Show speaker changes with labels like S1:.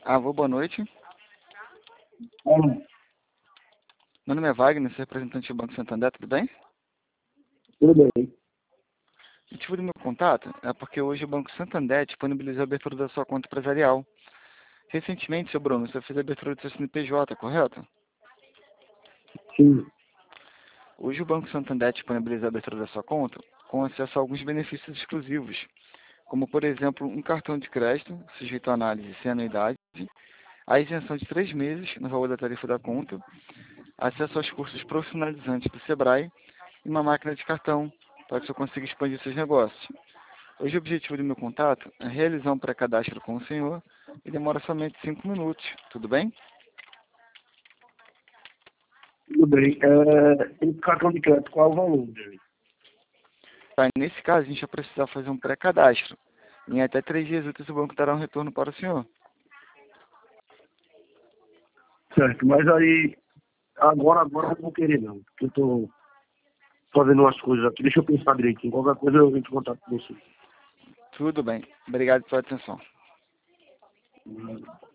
S1: Alô, boa noite.
S2: Alô,
S1: Meu nome é Wagner, sou representante do Banco Santander, tudo bem?
S2: tudo bem?
S1: O motivo do meu contato é porque hoje o Banco Santander disponibilizou a abertura da sua conta empresarial. Recentemente, seu Bruno, você fez a abertura do seu CNPJ, correto?
S2: Sim,
S1: Hoje o Banco Santander disponibiliza a abertura da sua conta com acesso a alguns benefícios exclusivos, como, por exemplo, um cartão de crédito sujeito à análise sem anuidade, a isenção de 3 meses no valor da tarifa da conta, acesso aos cursos profissionalizantes do Sebrae e uma máquina de cartão para que você consiga expandir seus negócios. Hoje o objetivo do meu contato é realizar um pré-cadastro com o senhor e demora somente 5 minutos, tudo bem?
S2: tudo bem. Tem cartão de crédito, qual é o valor dele?
S1: Tá, nesse caso, a gente vai precisar fazer um pré-cadastro. Em até 3 dias úteis o banco dará um retorno para o senhor.
S2: Certo, mas aí, agora eu não vou querer não, porque eu tô fazendo umas coisas aqui. Deixa eu pensar direitinho. Qualquer coisa eu entro em contato com você.
S1: Tudo bem. Obrigado pela atenção.